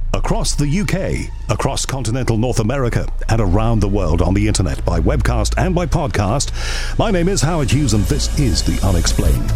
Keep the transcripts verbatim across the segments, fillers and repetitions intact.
Across the U K, across continental North America, and around the world on the internet by webcast and by podcast. My name is Howard Hughes, and this is The Unexplained.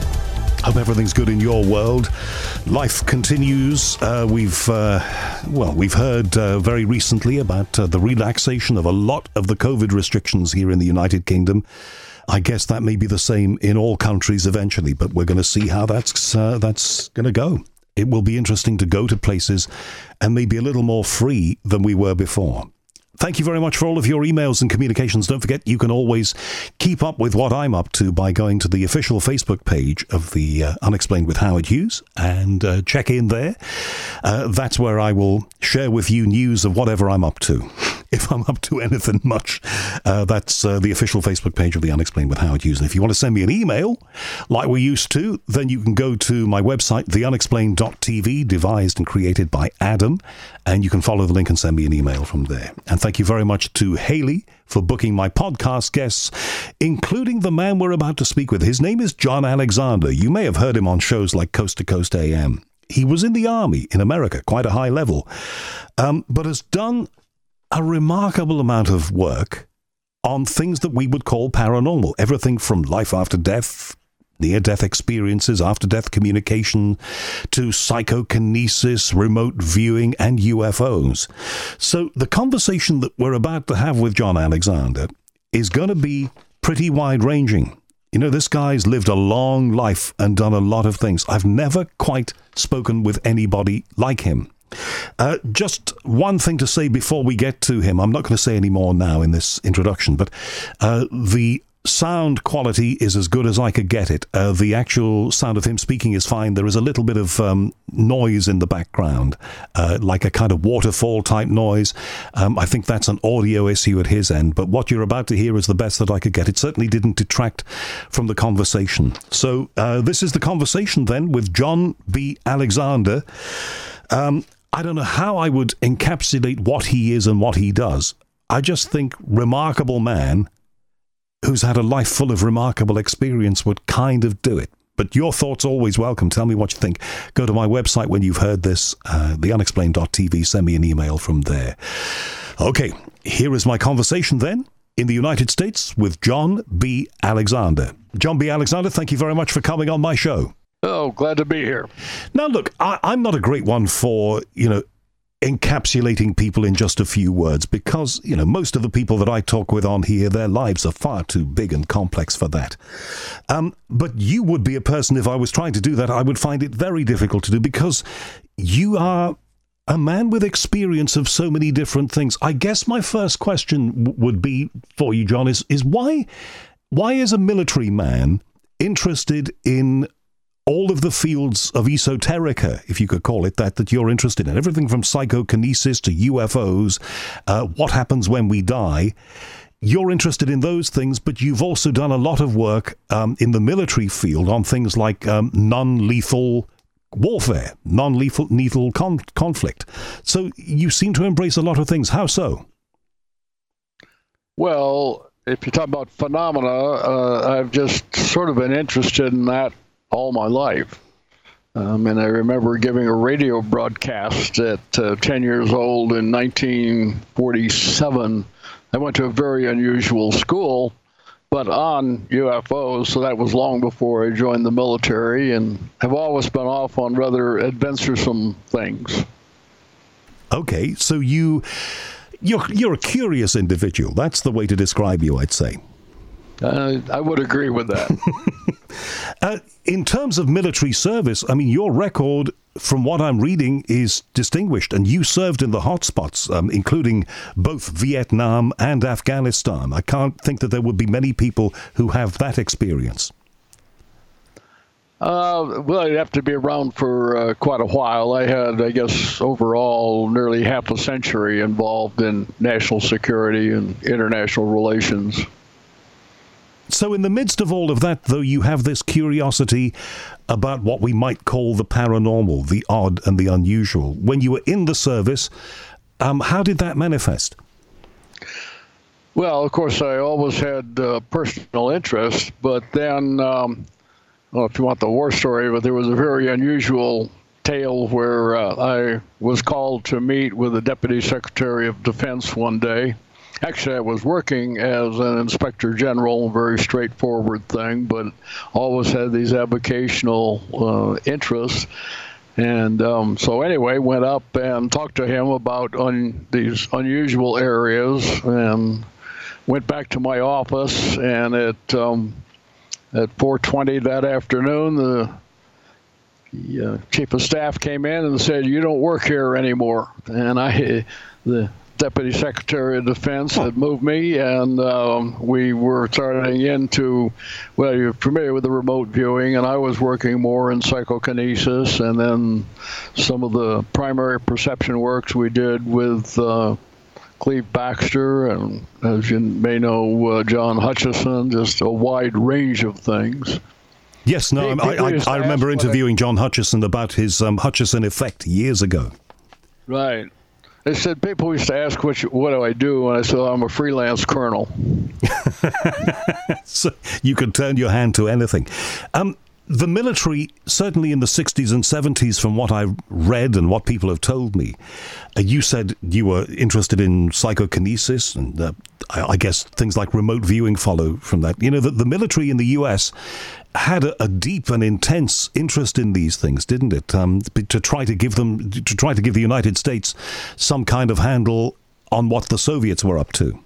Hope everything's good in your world. Life continues. Uh, we've, uh, well, we've heard uh, very recently about uh, the relaxation of a lot of the COVID restrictions here in the United Kingdom. I guess that may be the same in all countries eventually, but we're going to see how that's uh, that's going to go. It will be interesting to go to places and maybe a little more free than we were before. Thank you very much for all of your emails and communications. Don't forget, you can always keep up with what I'm up to by going to the official Facebook page of the uh, Unexplained with Howard Hughes and uh, check in there. Uh, that's where I will share with you news of whatever I'm up to. If I'm up to anything much, uh, that's uh, the official Facebook page of the Unexplained with Howard Hughes. And if you want to send me an email, like we used to, then you can go to my website, the unexplained dot t v, devised and created by Adam, and you can follow the link and send me an email from there. And thank you very much to Haley for booking my podcast guests, including the man we're about to speak with. His name is John Alexander. You may have heard him on shows like Coast to Coast A M. He was in the Army in America, quite a high level, um, but has done a remarkable amount of work on things that we would call paranormal. Everything from life after death, near-death experiences, after-death communication, to psychokinesis, remote viewing, and U F Os. So the conversation that we're about to have with John Alexander is going to be pretty wide-ranging. You know, this guy's lived a long life and done a lot of things. I've never quite spoken with anybody like him. Uh, just one thing to say before we get to him. I'm not going to say any more now in this introduction, but uh, the sound quality is as good as I could get it. Uh, the actual sound of him speaking is fine. There is a little bit of um, noise in the background, uh, like a kind of waterfall type noise. Um, I think that's an audio issue at his end, but what you're about to hear is the best that I could get. It certainly didn't detract from the conversation. So uh, this is the conversation then with John B. Alexander. Um, I don't know how I would encapsulate what he is and what he does. I just think remarkable man who's had a life full of remarkable experience would kind of do it. But your thoughts always welcome. Tell me what you think. Go to my website when you've heard this, uh, the unexplained dot t v. Send me an email from there. Okay, here is my conversation then in the United States with John B. Alexander. John B. Alexander, thank you very much for coming on my show. Oh, glad to be here. Now, look, I, I'm not a great one for, you know, encapsulating people in just a few words because, you know, most of the people that I talk with on here, their lives are far too big and complex for that. Um, but you would be a person, if I was trying to do that, I would find it very difficult to do because you are a man with experience of so many different things. I guess my first question w- would be for you, John, is, is why, why is a military man interested in all of the fields of esoterica, if you could call it that, that you're interested in? Everything from psychokinesis to U F Os, uh, what happens when we die. You're interested in those things, but you've also done a lot of work um, in the military field on things like um, non-lethal warfare, non-lethal lethal con- conflict. So you seem to embrace a lot of things. How so? Well, if you talk about phenomena, uh, I've just sort of been interested in that all my life. Um, and I remember giving a radio broadcast at uh, ten years old in nineteen forty-seven. I went to a very unusual school, but on U F Os, so that was long before I joined the military, and have always been off on rather adventuresome things. Okay, so you, you're, you're a curious individual. That's the way to describe you, I'd say. Uh, I would agree with that. uh, in terms of military service, I mean, your record, from what I'm reading, is distinguished, and you served in the hotspots, um, including both Vietnam and Afghanistan. I can't think that there would be many people who have that experience. Uh, well, I'd have to be around for uh, quite a while. I had, I guess, overall nearly half a century involved in national security and international relations. So in the midst of all of that, though, you have this curiosity about what we might call the paranormal, the odd and the unusual. When you were in the service, um, how did that manifest? Well, of course, I always had uh, personal interest, but then, um, well, if you want the war story, but there was a very unusual tale where uh, I was called to meet with the Deputy Secretary of Defense one day. Actually, I was working as an Inspector General, a very straightforward thing, but always had these avocational uh, interests. And um, so anyway, went up and talked to him about un- these unusual areas, and went back to my office. And at um, at four twenty that afternoon, the, the uh, chief of staff came in and said, "You don't work here anymore." And I, the Deputy Secretary of Defense had moved me, and um, we were starting into, well, you're familiar with the remote viewing, and I was working more in psychokinesis, and then some of the primary perception works we did with uh, Cleve Baxter, and as you may know, uh, John Hutchison, just a wide range of things. Yes, no, I, I, I remember interviewing John Hutchison about his um, Hutchison effect years ago. Right. They said, people used to ask, what, you, what do I do? And I said, I'm a freelance colonel. So you could turn your hand to anything. Um, the military, certainly in the sixties and seventies, from what I read and what people have told me, uh, you said you were interested in psychokinesis, and uh, I, I guess things like remote viewing follow from that. You know, the, the military in the U S had a, a deep and intense interest in these things, didn't it? Um, to try to give them, to try to give the United States some kind of handle on what the Soviets were up to.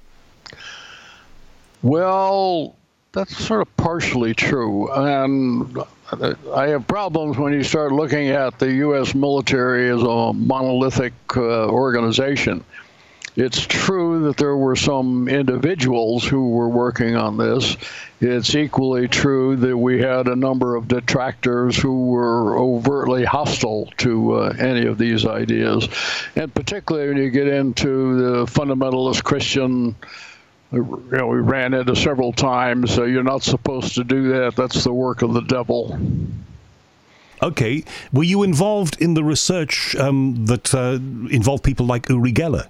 Well, that's sort of partially true. And I have problems when you start looking at the U S military as a monolithic uh, organization. It's true that there were some individuals who were working on this. It's equally true that we had a number of detractors who were overtly hostile to uh, any of these ideas. And particularly when you get into the fundamentalist Christian, you know, we ran into several times, so you're not supposed to do that. That's the work of the devil. Okay. Were you involved in the research um, that uh, involved people like Uri Geller?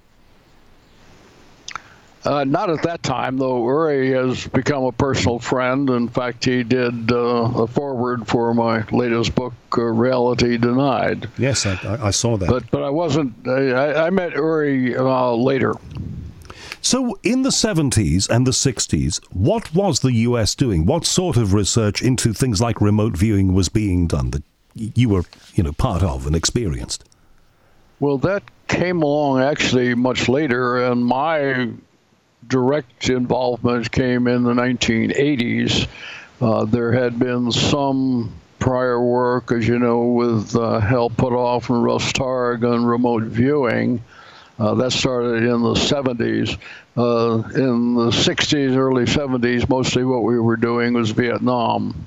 Uh, not at that time, though. Uri has become a personal friend. In fact, he did uh, a foreword for my latest book, uh, Reality Denied. Yes, I, I saw that. But but I wasn't. I, I met Uri uh, later. So in the seventies and the sixties, what was the U S doing? What sort of research into things like remote viewing was being done that you were, you know, part of and experienced? Well, that came along actually much later, and my direct involvement came in the nineteen eighties. Uh, there had been some prior work, as you know, with uh, Hal Puthoff and Russ Targ on remote viewing. Uh, that started in the seventies. Uh, in the sixties, early seventies, mostly what we were doing was Vietnam.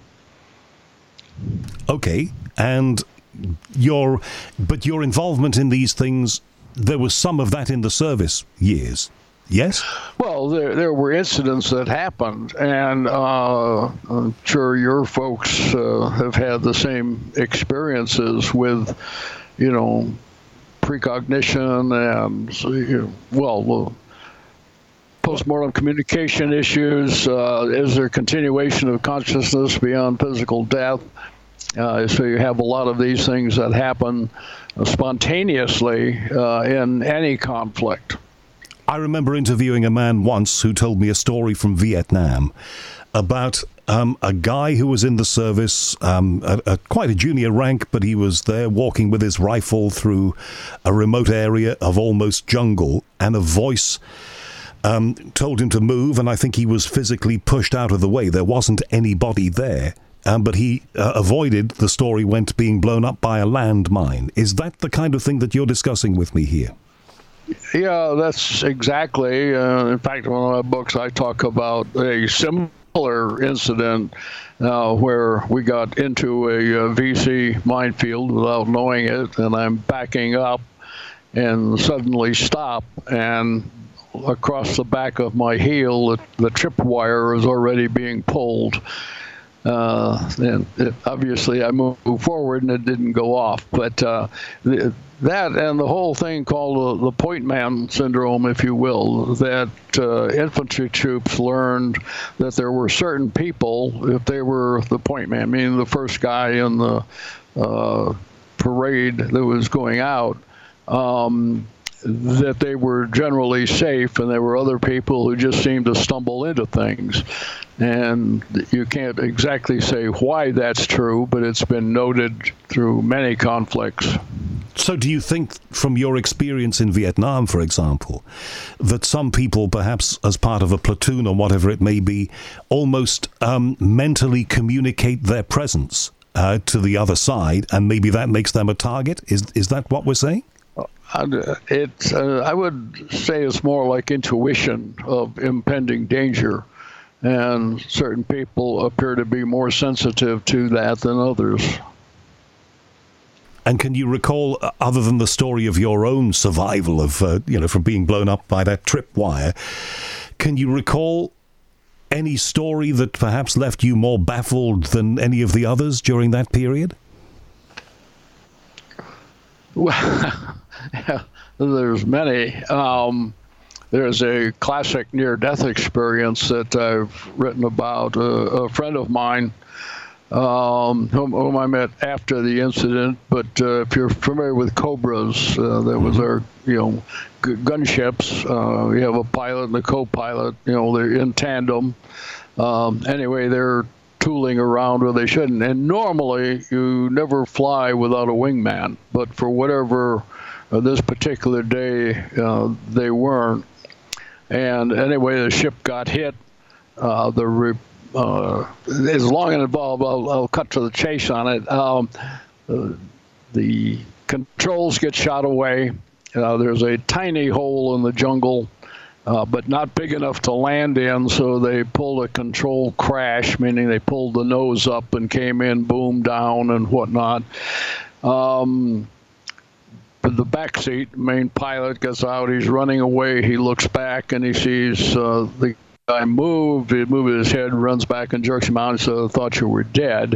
Okay, and your, but your involvement in these things, there was some of that in the service years, yes? Well, there there were incidents that happened, and uh, I'm sure your folks uh, have had the same experiences with, you know, precognition and, you know, well, uh, postmortem communication issues. Uh, is there continuation of consciousness beyond physical death? Uh, so you have a lot of these things that happen uh, spontaneously uh, in any conflict. I remember interviewing a man once who told me a story from Vietnam about um, a guy who was in the service, um, a, a, quite a junior rank, but he was there walking with his rifle through a remote area of almost jungle, and a voice um, told him to move, and I think he was physically pushed out of the way. There wasn't anybody there, um, but he uh, avoided, the story went, being blown up by a landmine. Is that the kind of thing that you're discussing with me here? Yeah, that's exactly. Uh, in fact, in one of my books, I talk about a similar incident uh, where we got into a, a V C minefield without knowing it, and I'm backing up and suddenly stop, and across the back of my heel, the, the tripwire is already being pulled. Uh, and it, obviously, I moved forward, and it didn't go off. But uh, the, that and the whole thing called the, the point man syndrome, if you will, that uh, infantry troops learned that there were certain people, if they were the point man, meaning the first guy in the uh, parade that was going out, um, that they were generally safe, and there were other people who just seemed to stumble into things. And you can't exactly say why that's true, but it's been noted through many conflicts. So do you think, from your experience in Vietnam, for example, that some people, perhaps as part of a platoon or whatever it may be, almost um, mentally communicate their presence uh, to the other side, and maybe that makes them a target? Is is that what we're saying? It, uh, I would say it's more like intuition of impending danger, and certain people appear to be more sensitive to that than others. And can you recall, uh, other than the story of your own survival of, uh, you know, from being blown up by that tripwire, can you recall any story that perhaps left you more baffled than any of the others during that period? Well, yeah, there's many. Um, there's a classic near-death experience that I've written about. Uh, a friend of mine, um, whom, whom I met after the incident, but uh, if you're familiar with Cobras, uh, that was our, you know, g- gunships. Uh, we have a pilot and a co-pilot. You know, they're in tandem. Um, anyway, they're tooling around where they shouldn't. And normally, you never fly without a wingman. But for whatever uh, this particular day, uh, they weren't. And anyway, the ship got hit. Uh, the re- uh, it's long and involved. I'll, I'll cut to the chase on it. Um, uh, the controls get shot away. Uh, there's a tiny hole in the jungle, uh, but not big enough to land in, so they pulled a control crash, meaning they pulled the nose up and came in, boom, down, and whatnot. Um, the back seat, main pilot gets out. He's running away. He looks back, and he sees uh, the guy moved. He moved his head, runs back, and jerks him out. So I thought you were dead.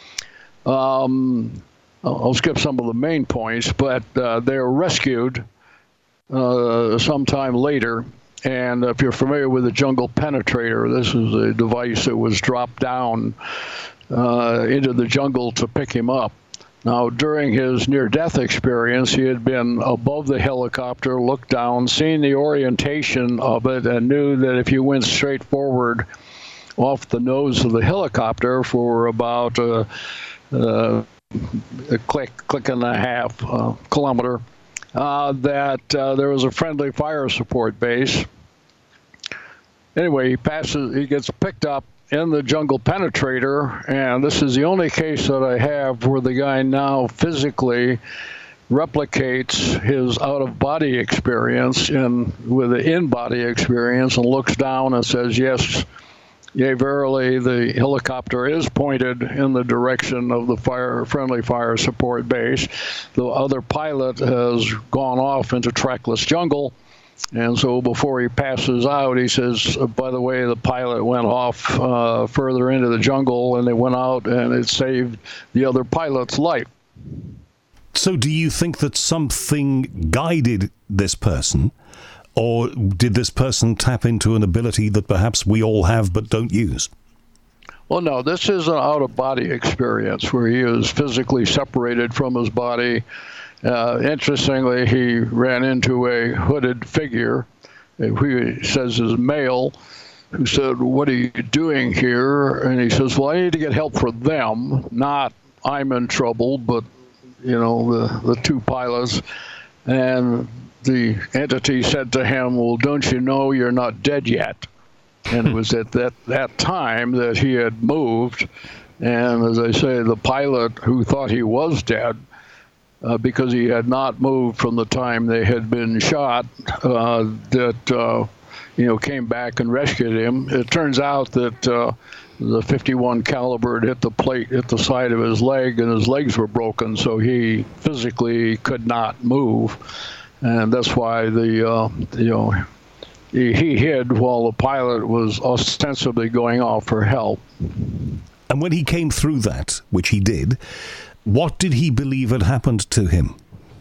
Um, I'll skip some of the main points, but uh, they were rescued uh, sometime later. And if you're familiar with the jungle penetrator, this is a device that was dropped down uh, into the jungle to pick him up. Now, during his near-death experience, he had been above the helicopter, looked down, seen the orientation of it, and knew that if you went straight forward off the nose of the helicopter for about a, a, a click, click and a half uh, kilometer, uh, that uh, there was a friendly fire support base. Anyway, he passes, he gets picked up in the jungle penetrator, and this is the only case that I have where the guy now physically replicates his out-of-body experience in with the in-body experience and looks down and says, yes, yea, verily, the helicopter is pointed in the direction of the fire friendly fire support base. The other pilot has gone off into trackless jungle. And so before he passes out, he says, by the way, the pilot went off uh, further into the jungle, and they went out, and it saved the other pilot's life. So do you think that something guided this person, or did this person tap into an ability that perhaps we all have but don't use? Well, no, this is an out-of-body experience where he is physically separated from his body. Uh, interestingly, he ran into a hooded figure, who he says is male, who said, what are you doing here? And he says, well, I need to get help for them, not I'm in trouble, but, you know, the, the two pilots. And the entity said to him, well, don't you know you're not dead yet? And it was at that, that time that he had moved. And as I say, the pilot who thought he was dead, Uh, because he had not moved from the time they had been shot, uh, that, uh, you know, came back and rescued him. It turns out that uh, the fifty-one caliber had hit the plate, hit the side of his leg, and his legs were broken, so he physically could not move. And that's why the, uh, you know, he, he hid while the pilot was ostensibly going off for help. And when he came through that, which he did, what did he believe had happened to him?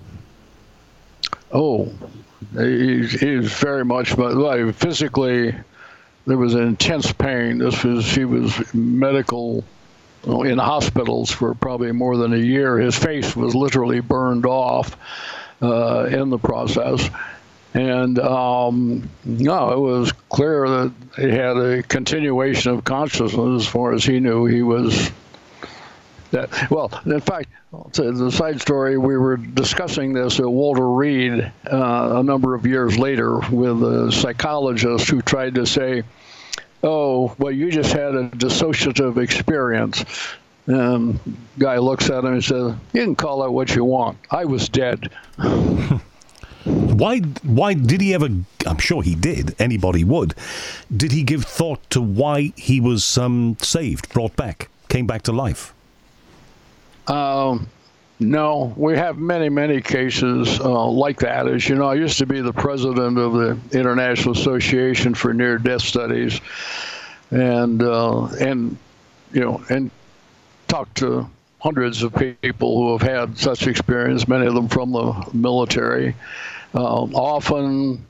Oh, he, he was very much, but physically, there was intense pain. This was, he was medical in hospitals for probably more than a year. His face was literally burned off uh, in the process. And um, no, it was clear that he had a continuation of consciousness. As far as he knew, he was that. Well, in fact, the side story, we were discussing this at Walter Reed uh, a number of years later with a psychologist who tried to say, oh, well, you just had a dissociative experience. And guy looks at him and says, you can call it what you want. I was dead. Why Why did he ever, I'm sure he did, anybody would, did he give thought to why he was um, saved, brought back, came back to life? Um, no, we have many, many cases uh, like that. As you know, I used to be the president of the International Association for Near-Death Studies, and, uh, and you know, and talked to hundreds of people who have had such experience, many of them from the military. Um, often,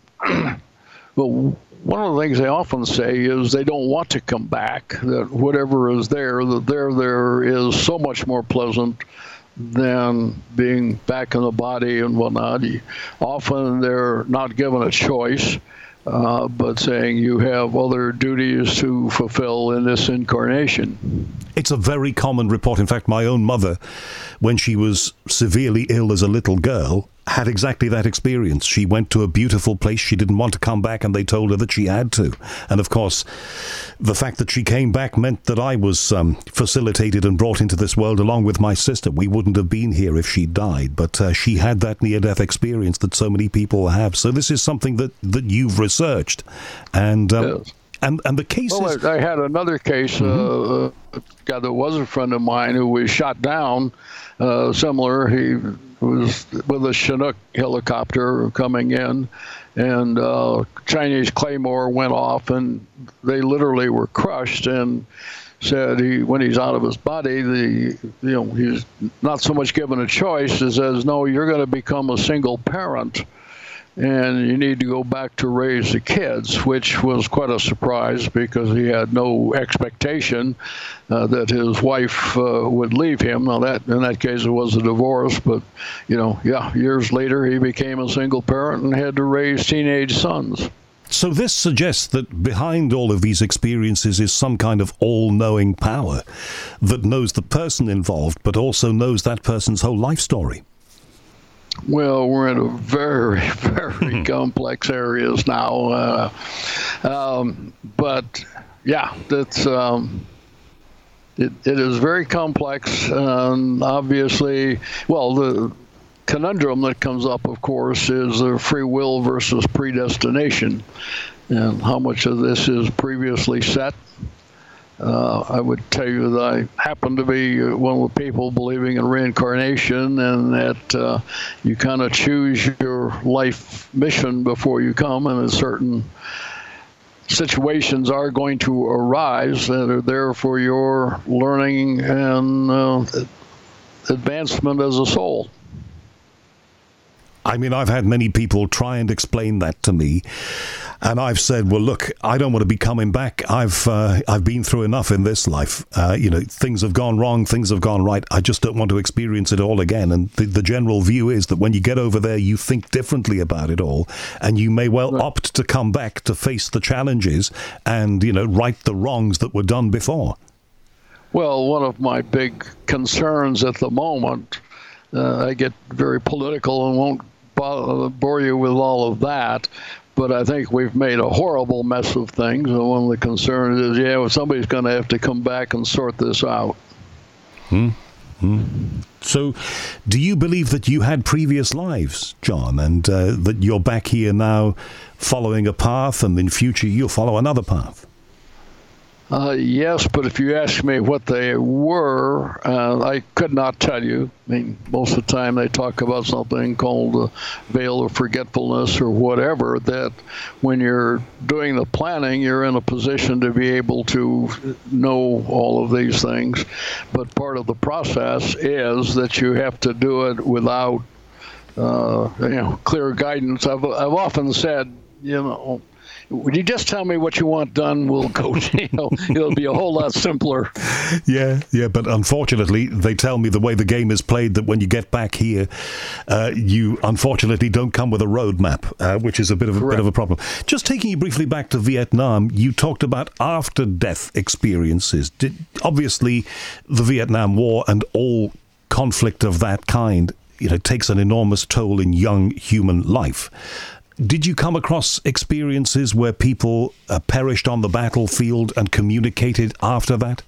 well, one of the things they often say is they don't want to come back, that whatever is there, that there there is so much more pleasant than being back in the body and whatnot. Often they're not given a choice, uh, but saying you have other duties to fulfill in this incarnation. It's a very common report. In fact, my own mother, when she was severely ill as a little girl, had exactly that experience. She went to a beautiful place. She didn't want to come back, and they told her that she had to. And of course, the fact that she came back meant that I was um, facilitated and brought into this world along with my sister. We wouldn't have been here if she died, but uh, she had that near-death experience that so many people have. So this is something that, that you've researched. And um, yes. And and the case well, is... I had another case, mm-hmm. uh, a guy that was a friend of mine who was shot down, uh, similar. He was with a Chinook helicopter coming in, and uh, Chinese Claymore went off, and they literally were crushed, and said he, when he's out of his body, the you know he's not so much given a choice as says, no, you're going to become a single parent, and you need to go back to raise the kids, which was quite a surprise because he had no expectation uh, that his wife uh, would leave him. Now, that in that case, it was a divorce, but, you know, yeah, years later, he became a single parent and had to raise teenage sons. So this suggests that behind all of these experiences is some kind of all-knowing power that knows the person involved, but also knows that person's whole life story. Well, we're in a very, very complex areas now, uh, um, but yeah, that's um, it. It is very complex, and obviously, well, the conundrum that comes up, of course, is the free will versus predestination, and how much of this is previously set. Uh, I would tell you that I happen to be one of the people believing in reincarnation, and that uh, you kind of choose your life mission before you come, and certain situations are going to arise that are there for your learning and uh, advancement as a soul. I mean, I've had many people try and explain that to me, and I've said, well, look, I don't want to be coming back. I've uh, I've been through enough in this life. Uh, you know, things have gone wrong, things have gone right. I just don't want to experience it all again. And the, the general view is that when you get over there, you think differently about it all, and you may well right. opt to come back to face the challenges and, you know, right the wrongs that were done before. Well, one of my big concerns at the moment, uh, I get very political and won't bore you with all of that, but I think we've made a horrible mess of things, and one of the concerns is, yeah, well, somebody's going to have to come back and sort this out. Hmm. Hmm. So, do you believe that you had previous lives, John, and uh, that you're back here now following a path, and in future you'll follow another path? Uh, yes, but if you ask me what they were, uh, I could not tell you. I mean, most of the time they talk about something called a veil of forgetfulness or whatever, that when you're doing the planning, you're in a position to be able to know all of these things. But part of the process is that you have to do it without uh, you know, clear guidance. I've, I've often said, you know, would you just tell me what you want done? We'll go, you know, it'll be a whole lot simpler. Yeah, yeah, but unfortunately, they tell me the way the game is played that when you get back here, uh, you unfortunately don't come with a roadmap, uh, which is a bit of a Correct. bit of a problem. Just taking you briefly back to Vietnam, you talked about after-death experiences. Did, obviously, the Vietnam War and all conflict of that kind, you know, takes an enormous toll in young human life. Did you come across experiences where people uh, perished on the battlefield and communicated after that?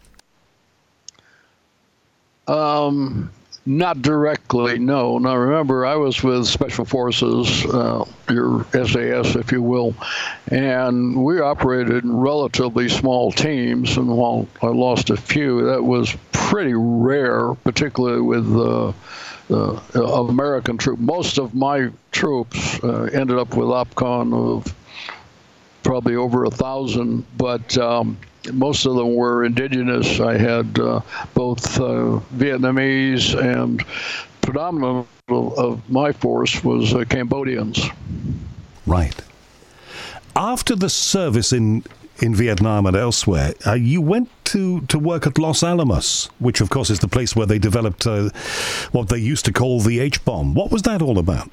Um, not directly, no. Now, remember, I was with Special Forces, uh, your S A S, if you will, and we operated in relatively small teams, and while I lost a few, that was pretty rare, particularly with uh, Uh, of American troops. Most of my troops uh, ended up with OPCON of probably over a thousand, but um, most of them were indigenous. I had uh, both uh, Vietnamese and predominant of, of my force was uh, Cambodians. Right. After the service in in Vietnam and elsewhere, uh, you went to, to work at Los Alamos, which of course is the place where they developed uh, what they used to call the H-bomb. What was that all about?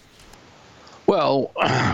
Well,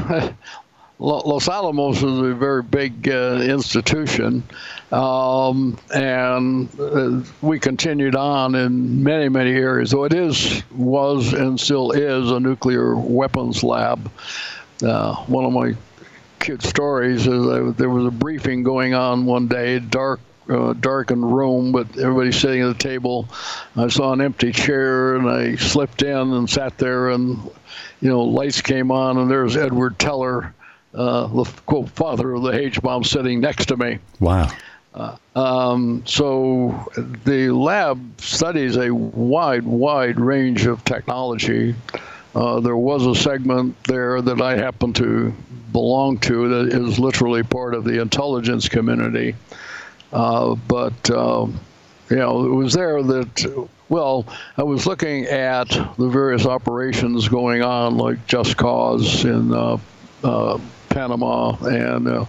Los Alamos is a very big uh, institution, um, and uh, we continued on in many, many areas. So it is, was, and still is a nuclear weapons lab. Uh, one of my cute stories is that there was a briefing going on one day, dark, uh, darkened room, but everybody sitting at the table. I saw an empty chair, and I slipped in and sat there, and you know, lights came on, and there's Edward Teller, uh, the quote father of the H-bomb, sitting next to me. Wow. Uh, um, so the lab studies a wide, wide range of technology. Uh, there was a segment there that I happen to belong to that is literally part of the intelligence community. Uh, but, um, you know, it was there that, well, I was looking at the various operations going on, like Just Cause in uh, uh, Panama and uh,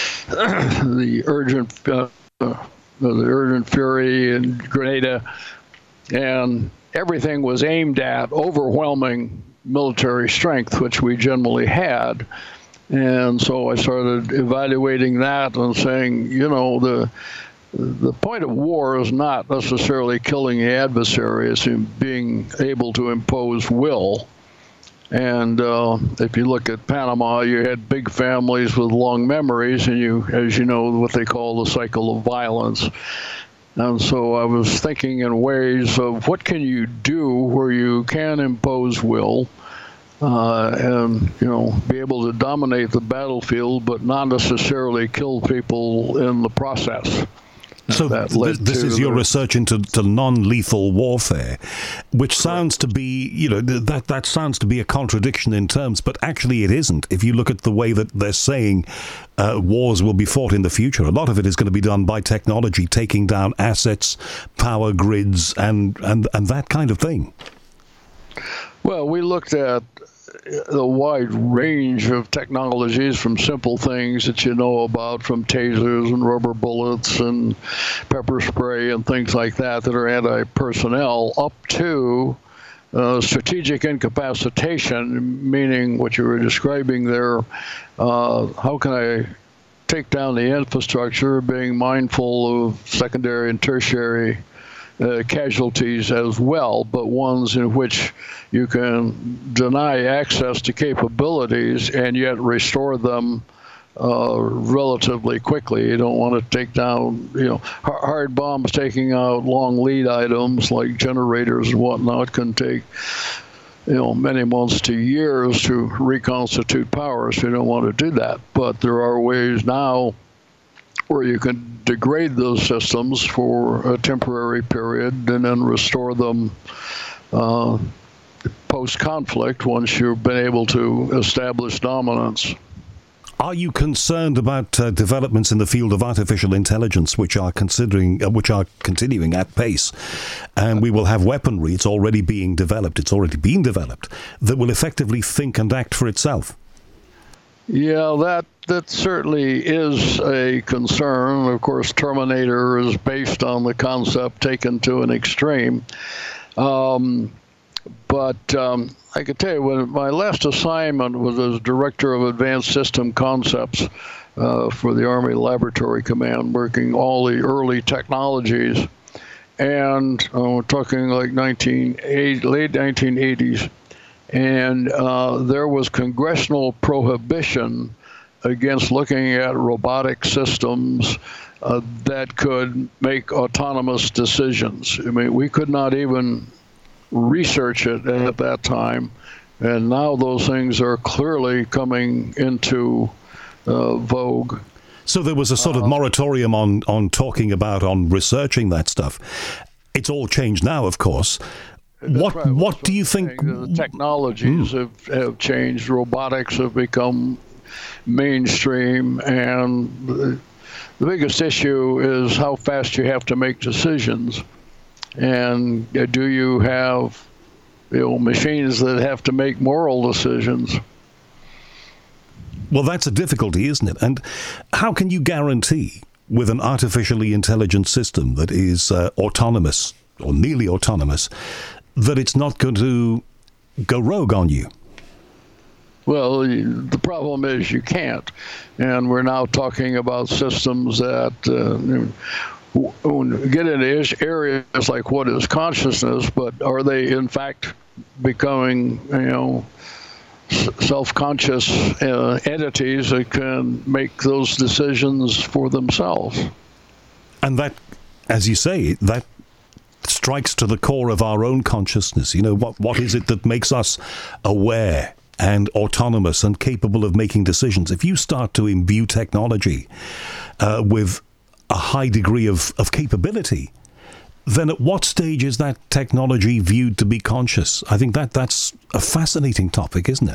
the Urgent uh, the Urgent Fury in Grenada, and everything was aimed at overwhelming military strength, which we generally had. And so I started evaluating that and saying, you know, the the point of war is not necessarily killing the adversary, it's in being able to impose will. And uh, if you look at Panama, you had big families with long memories, and you, as you know, what they call the cycle of violence. And so I was thinking in ways of what can you do where you can impose will, uh, and you know, be able to dominate the battlefield, but not necessarily kill people in the process. So That th- led this to is your the- research into to non-lethal warfare, which sounds to be, you know, th- that that sounds to be a contradiction in terms, but actually it isn't. If you look at the way that they're saying uh, wars will be fought in the future, a lot of it is going to be done by technology, taking down assets, power grids, and and and that kind of thing. Well, we looked at the wide range of technologies, from simple things that you know about, from tasers and rubber bullets and pepper spray and things like that that are anti-personnel, up to uh, strategic incapacitation, meaning what you were describing there. Uh, how can I take down the infrastructure, being mindful of secondary and tertiary Uh, casualties as well, but ones in which you can deny access to capabilities and yet restore them uh, relatively quickly. You don't want to take down, you know, hard bombs taking out long lead items like generators and whatnot can take, you know, many months to years to reconstitute power, so you don't want to do that. But there are ways now where you can degrade those systems for a temporary period and then restore them uh, post-conflict once you've been able to establish dominance. Are you concerned about uh, developments in the field of artificial intelligence, which are considering, uh, which are continuing at pace, and we will have weaponry? It's already being developed. It's already been developed that will effectively think and act for itself. Yeah, that that certainly is a concern. Of course, Terminator is based on the concept taken to an extreme. Um, but um, I could tell you, when my last assignment was as Director of Advanced System Concepts uh, for the Army Laboratory Command, working all the early technologies. And uh, we're talking like nineteen eighty, late nineteen eighties. And uh, there was congressional prohibition against looking at robotic systems uh, that could make autonomous decisions. I mean, we could not even research it at that time. And now those things are clearly coming into uh, vogue. So there was a sort of moratorium on, on talking about, on researching that stuff. It's all changed now, of course. What right. what do you think? The technologies mm. have, have changed. Robotics have become mainstream, and the, the biggest issue is how fast you have to make decisions. And uh, do you have, you know, machines that have to make moral decisions? Well, that's a difficulty, isn't it? And how can you guarantee with an artificially intelligent system that is uh, autonomous or nearly autonomous that it's not going to go rogue on you? Well, the problem is you can't. And we're now talking about systems that uh, get into areas like what is consciousness, but are they in fact becoming, you know, self-conscious uh, entities that can make those decisions for themselves? And that, as you say, that strikes to the core of our own consciousness. You know, what what is it that makes us aware and autonomous and capable of making decisions? If you start to imbue technology uh, with a high degree of, of capability, then at what stage is that technology viewed to be conscious? I think that that's a fascinating topic, isn't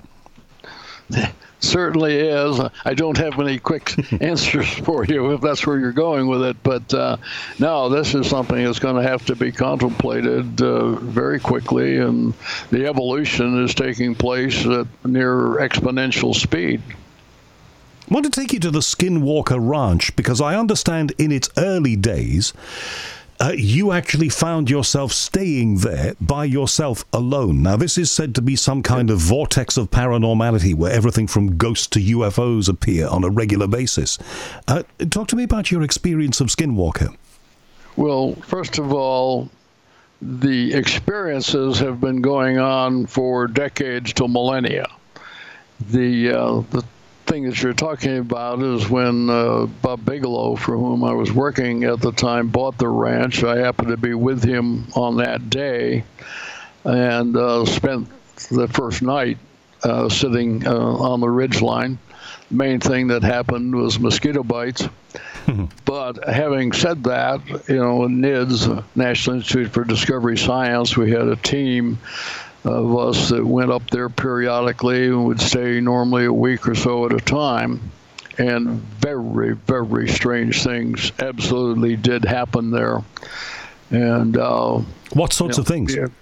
it? Certainly is. I don't have any quick answers for you if that's where you're going with it. But uh, no, this is something that's going to have to be contemplated uh, very quickly. And the evolution is taking place at near exponential speed. I want to take you to the Skinwalker Ranch, because I understand in its early days, Uh, you actually found yourself staying there by yourself alone. Now, this is said to be some kind of vortex of paranormality where everything from ghosts to U F Os appear on a regular basis. Uh, talk to me about your experience of Skinwalker. Well, first of all, the experiences have been going on for decades to millennia. The, uh, the thing that you're talking about is when uh, Bob Bigelow, for whom I was working at the time, bought the ranch. I happened to be with him on that day and uh, spent the first night uh, sitting uh, on the ridgeline. The main thing that happened was mosquito bites. But having said that, you know, in N I D S, National Institute for Discovery Science, we had a team of us that went up there periodically and would stay normally a week or so at a time. And very, very strange things absolutely did happen there. And uh, what sorts you know, of things? Yeah.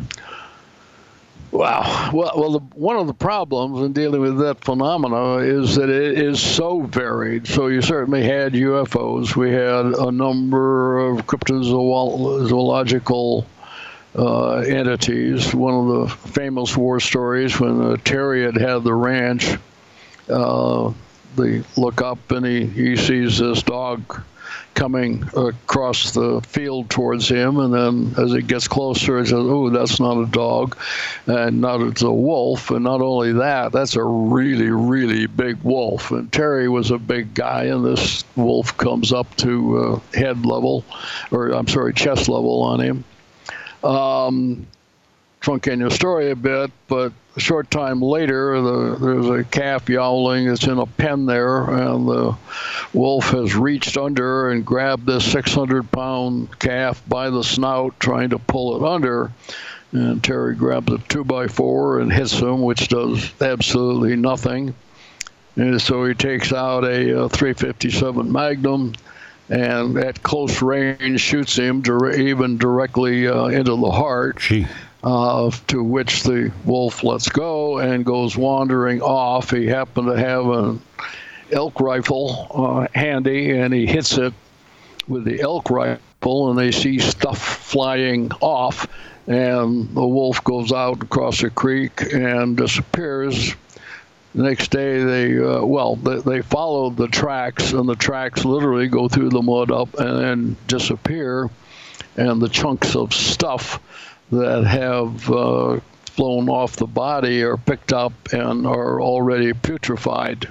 Wow. Well, well the, one of the problems in dealing with that phenomena is that it is so varied. So you certainly had U F Os. We had a number of cryptozoological Uh, entities. One of the famous war stories, when uh, Terry had had the ranch, uh, they look up and he, he sees this dog coming across the field towards him, and then as it gets closer, he says, "Oh, that's not a dog, and not it's a wolf." And not only that, that's a really, really big wolf. And Terry was a big guy, and this wolf comes up to uh, head level, or I'm sorry, chest level on him. Um, truncating the story a bit, but a short time later, the, there's a calf yowling. It's in a pen there, and the wolf has reached under and grabbed this six hundred pound calf by the snout, trying to pull it under. And Terry grabs a two by four and hits him, which does absolutely nothing. And so he takes out a, a three fifty-seven Magnum, and at close range shoots him dire- even directly uh, into the heart. Gee. uh, to which the wolf lets go and goes wandering off. He happened to have an elk rifle uh, handy, and he hits it with the elk rifle, and they see stuff flying off, and the wolf goes out across the creek and disappears. The next day, they, uh, well, they, they follow the tracks, and the tracks literally go through the mud up and then disappear, and the chunks of stuff that have uh, flown off the body are picked up and are already putrefied.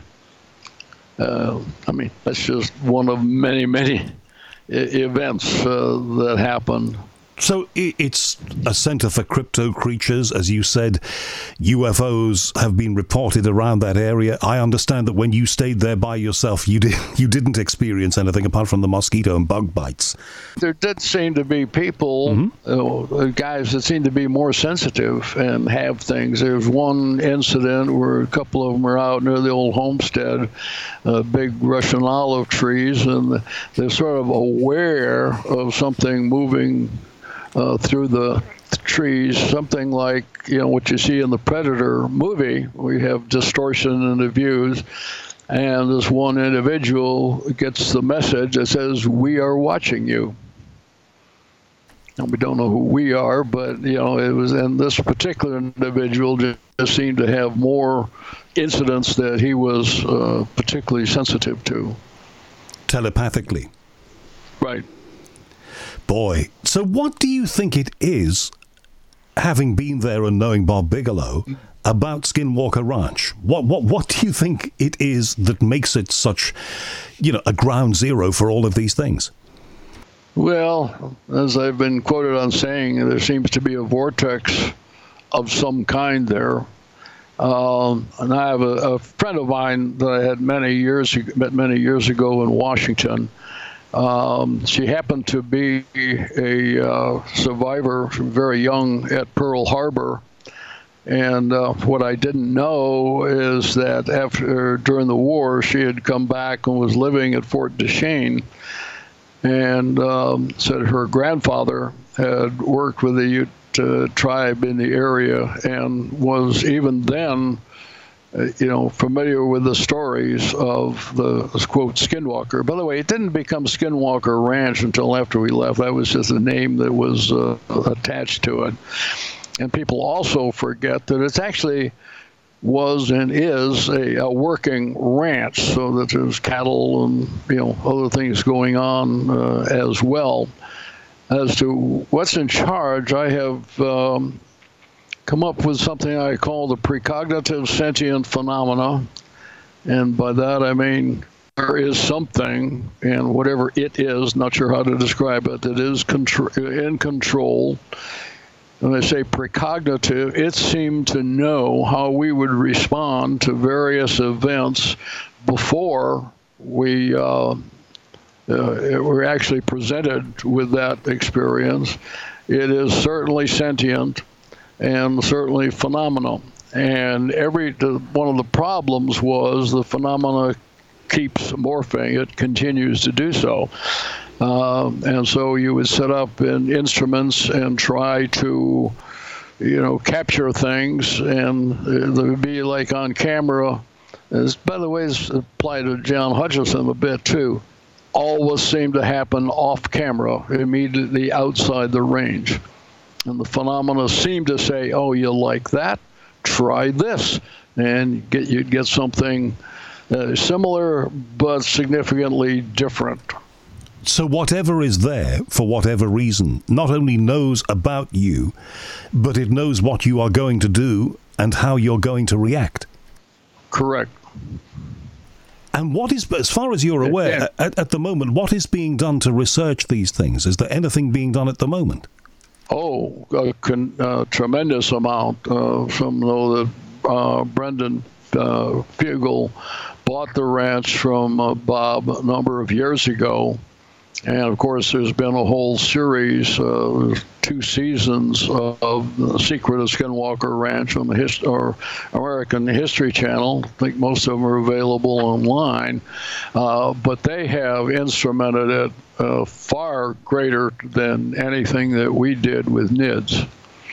Uh, I mean, that's just one of many, many I- events uh, that happen. So it's a center for crypto creatures, as you said. U F Os have been reported around that area. I understand that when you stayed there by yourself, you did you didn't experience anything apart from the mosquito and bug bites. There did seem to be people, mm-hmm. uh, guys that seemed to be more sensitive and have things. There was one incident where a couple of them were out near the old homestead, uh, big Russian olive trees, and they're sort of aware of something moving Uh, through the trees, something like, you know, what you see in the Predator movie. We have distortion in the views, and this one individual gets the message that says, "We are watching you." And we don't know who we are, but, you know, it was, and this particular individual just seemed to have more incidents that he was uh, particularly sensitive to. Telepathically. Right. Boy, so what do you think it is, having been there and knowing Bob Bigelow, about Skinwalker Ranch? What what what do you think it is that makes it such, you know, a ground zero for all of these things? Well, as I've been quoted on saying, there seems to be a vortex of some kind there. Um, and I have a, a friend of mine that I had many years met many years ago in Washington. Um, she happened to be a uh, survivor, very young, at Pearl Harbor. And uh, what I didn't know is that after during the war, she had come back and was living at Fort Duchesne, and um, said her grandfather had worked with the Ute uh, tribe in the area and was even then, uh, you know, familiar with the stories of the, quote, Skinwalker. By the way, it didn't become Skinwalker Ranch until after we left. That was just a name that was uh, attached to it. And people also forget that it's actually was and is a, a working ranch, so that there's cattle and, you know, other things going on uh, as well. As to what's in charge, I have um, come up with something I call the precognitive sentient phenomena. And by that I mean there is something, and whatever it is, not sure how to describe it, that is contr- in control. When I say precognitive, it seemed to know how we would respond to various events before we uh, uh, were actually presented with that experience. It is certainly sentient and certainly phenomenal. And every the, one of the problems was the phenomena keeps morphing. It continues to do so. Uh, and so you would set up in instruments and try to, you know, capture things, and it would be like on camera. As, by the way, this applied to John Hutchison a bit too. Always seemed to happen off camera, immediately outside the range. And the phenomena seemed to say, "Oh, you like that? Try this," and get you'd get something uh, similar but significantly different. So whatever is there, for whatever reason, not only knows about you, but it knows what you are going to do and how you're going to react. Correct. And what is, as far as you're aware, at, at the moment, what is being done to research these things? Is there anything being done at the moment? Oh, a con, uh, tremendous amount. Uh, some know that uh, Brendan uh, Fugel bought the ranch from uh, Bob a number of years ago. And, of course, there's been a whole series, uh, two seasons of The Secret of Skinwalker Ranch on the hist- or American History Channel. I think most of them are available online. Uh, but they have instrumented it uh, far greater than anything that we did with N I D S.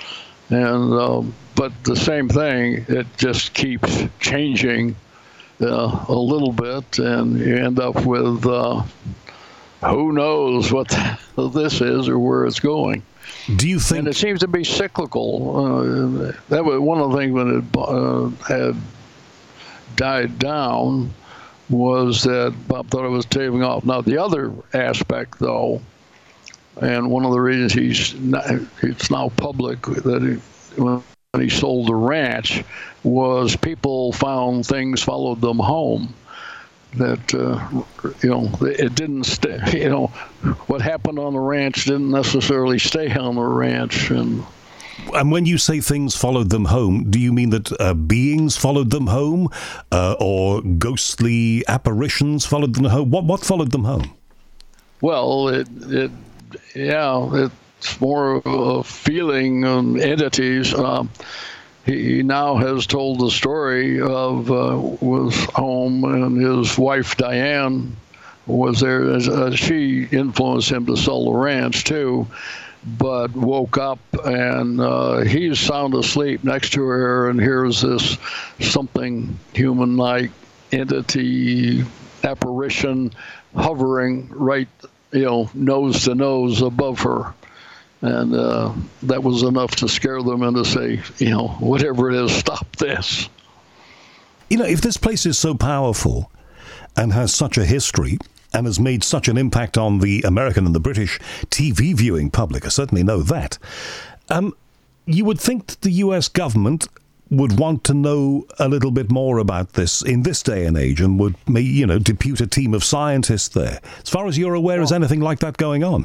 And um, but the same thing, it just keeps changing uh, a little bit, and you end up with uh, who knows what this is or where it's going. Do you think? And it seems to be cyclical. Uh, that was one of the things when it uh, had died down, was that Bob thought it was tapering off. Now, the other aspect, though, and one of the reasons he's not, it's now public that he, when he sold the ranch, was people found things followed them home. That uh, you know, it didn't stay. You know, what happened on the ranch didn't necessarily stay on the ranch. And and when you say things followed them home, do you mean that uh, beings followed them home, uh, or ghostly apparitions followed them home? What what followed them home? Well, it it yeah, it's more of a feeling um, entities. Um, He now has told the story of uh, was home, and his wife Diane was there. Uh, she influenced him to sell the ranch too, but woke up and uh, he's sound asleep next to her, and here's this something human-like entity apparition hovering right, you know, nose to nose above her. And uh, that was enough to scare them into say, you know, whatever it is, stop this. You know, if this place is so powerful and has such a history and has made such an impact on the American and the British T V viewing public, I certainly know that, um, you would think that the U S government would want to know a little bit more about this in this day and age, and would, you know, depute a team of scientists there. As far as you're aware, is anything like that going on?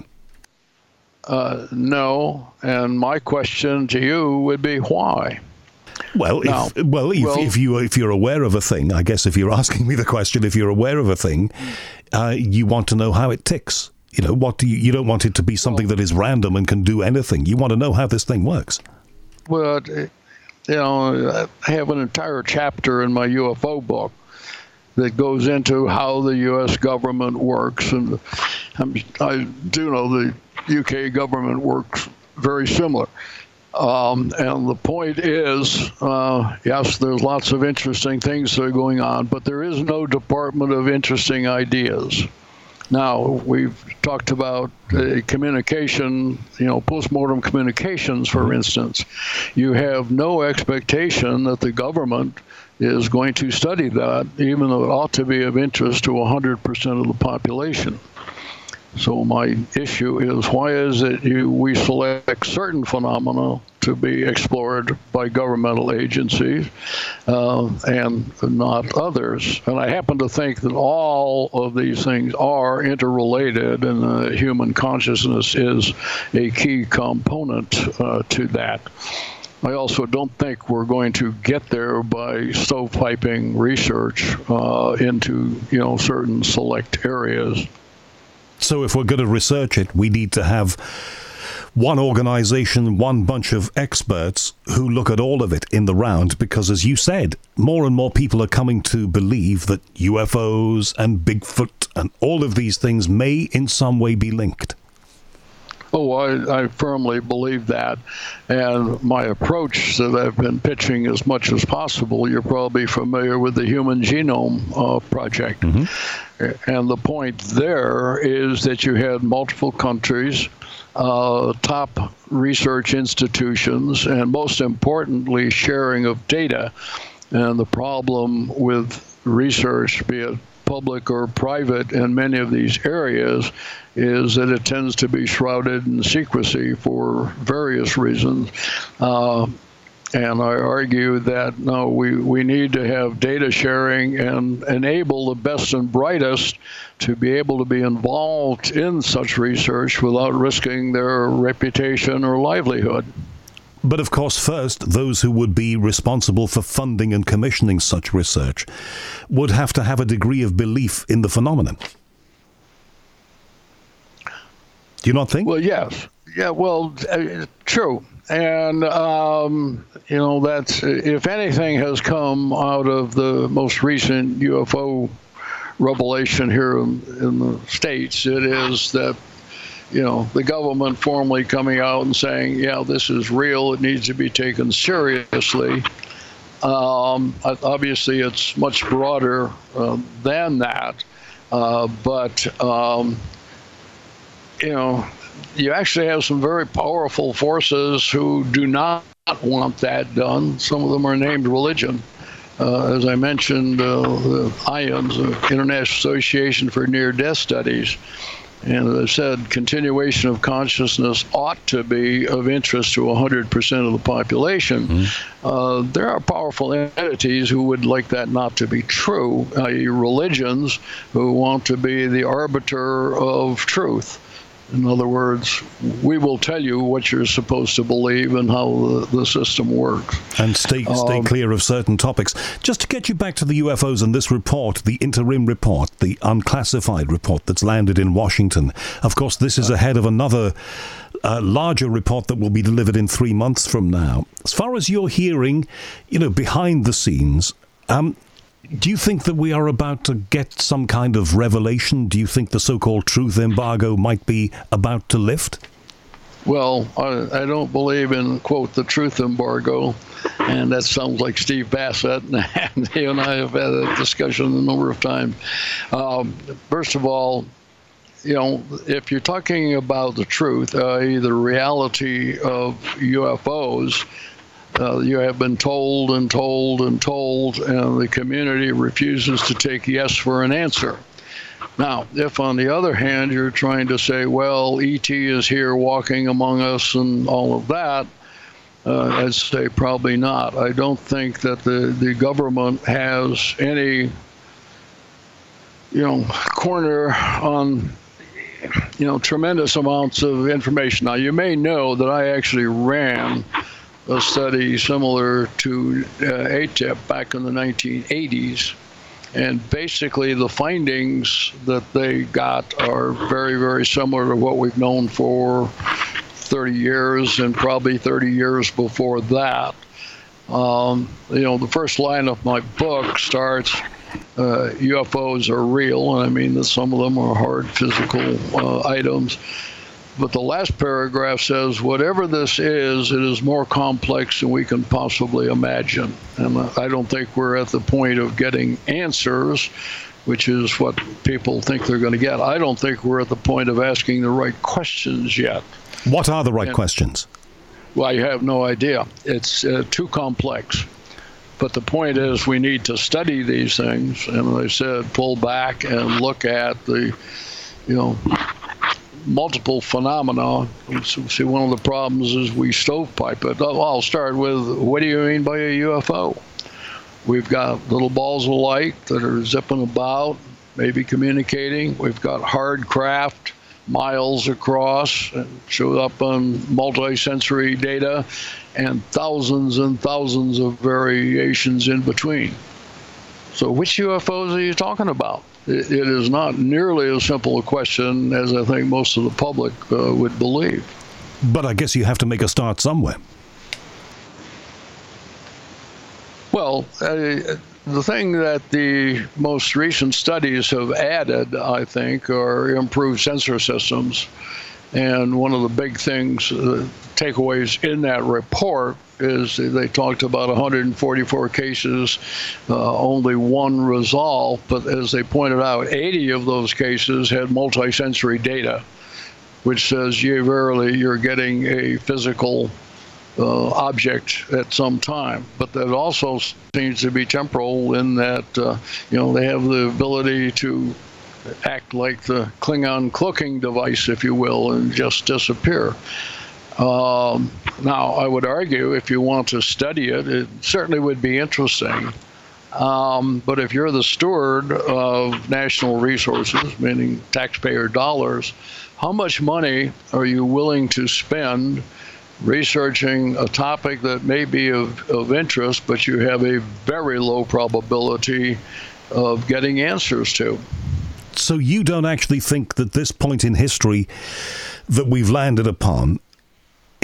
Uh, no, and my question to you would be why? Well, now, if, well, if, well, if you if you're aware of a thing, I guess if you're asking me the question, if you're aware of a thing, uh, you want to know how it ticks. You know, what do you? You don't want it to be something that is random and can do anything. You want to know how this thing works. Well, you know, I have an entire chapter in my U F O book that goes into how the U S government works, and I'm, I do know the U K government works very similar. Um, and the point is, uh, yes, there's lots of interesting things that are going on, but there is no Department of Interesting Ideas. Now, we've talked about uh, communication, you know, postmortem communications, for instance. You have no expectation that the government is going to study that, even though it ought to be of interest to one hundred percent of the population. So my issue is, why is it you, we select certain phenomena to be explored by governmental agencies uh, and not others? And I happen to think that all of these things are interrelated, and uh, human consciousness is a key component uh, to that. I also don't think we're going to get there by stovepiping research uh, into, you know, certain select areas. So if we're going to research it, we need to have one organization, one bunch of experts who look at all of it in the round, because, as you said, more and more people are coming to believe that U F Os and Bigfoot and all of these things may in some way be linked. Oh, I, I firmly believe that. And my approach that I've been pitching as much as possible, you're probably familiar with the Human Genome uh, Project. Mm-hmm. And the point there is that you had multiple countries, uh, top research institutions, and most importantly, sharing of data. And the problem with research, be it public or private, in many of these areas, is that it tends to be shrouded in secrecy for various reasons. Uh, and I argue that, no, we, we need to have data sharing and enable the best and brightest to be able to be involved in such research without risking their reputation or livelihood. But of course, first, those who would be responsible for funding and commissioning such research would have to have a degree of belief in the phenomenon. Do you not think? Well, yes. Yeah, well, uh, true. And, um, you know, that's, if anything has come out of the most recent U F O revelation here in, in the States, it is that you know, the government formally coming out and saying, yeah, this is real, it needs to be taken seriously. Um, obviously, it's much broader uh, than that, uh, but, um, you know, you actually have some very powerful forces who do not want that done. Some of them are named religion. Uh, as I mentioned, uh, the I A N S, the International Association for Near-Death Studies, and as I said, continuation of consciousness ought to be of interest to one hundred percent of the population. Mm-hmm. Uh, there are powerful entities who would like that not to be true, that is religions who want to be the arbiter of truth. In other words, we will tell you what you're supposed to believe and how the, the system works. And stay stay um, clear of certain topics. Just to get you back to the U F Os and this report, the interim report, the unclassified report that's landed in Washington. Of course, this is ahead of another uh, larger report that will be delivered in three months from now. As far as you're hearing, you know, behind the scenes, um, do you think that we are about to get some kind of revelation? Do you think the so-called truth embargo might be about to lift? Well, I, I don't believe in, quote, the truth embargo, and that sounds like Steve Bassett, and he and I have had a discussion a number of times. Um, first of all, you know, if you're talking about the truth, uh, the reality of U F Os, Uh, you have been told and told and told, and the community refuses to take yes for an answer. Now, if on the other hand you're trying to say, well, E T is here walking among us and all of that, uh, I'd say probably not. I don't think that the, the government has any, you know, corner on, you know, tremendous amounts of information. Now, you may know that I actually ran a study similar to uh, A T I P back in the nineteen eighties. And basically the findings that they got are very, very similar to what we've known for thirty years and probably thirty years before that. Um, you know, the first line of my book starts, uh, U F Os are real, and I mean that some of them are hard physical uh, items. But the last paragraph says, whatever this is, it is more complex than we can possibly imagine. And I don't think we're at the point of getting answers, which is what people think they're going to get. I don't think we're at the point of asking the right questions yet. What are the right and, questions? Well, I have no idea. It's uh, too complex. But the point is we need to study these things. And as I said, pull back and look at the, you know, multiple phenomena. See, one of the problems is we stovepipe it. I'll start with, what do you mean by a U F O? We've got little balls of light that are zipping about, maybe communicating. We've got hard craft miles across, and show up on multi-sensory data, and thousands and thousands of variations in between. So which U F Os are you talking about? It is not nearly as simple a question as I think most of the public uh, would believe. But I guess you have to make a start somewhere. Well, uh, the thing that the most recent studies have added, I think, are improved sensor systems. And one of the big things, uh, takeaways in that report, is they talked about one hundred forty-four cases, uh, only one resolved. But as they pointed out, eighty of those cases had multisensory data, which says, yeah, verily, you're getting a physical uh, object at some time. But that also seems to be temporal in that, uh, you know, they have the ability to act like the Klingon cloaking device, if you will, and just disappear. Um, now, I would argue if you want to study it, it certainly would be interesting. Um, but if you're the steward of national resources, meaning taxpayer dollars, how much money are you willing to spend researching a topic that may be of, of interest, but you have a very low probability of getting answers to? So you don't actually think that this point in history that we've landed upon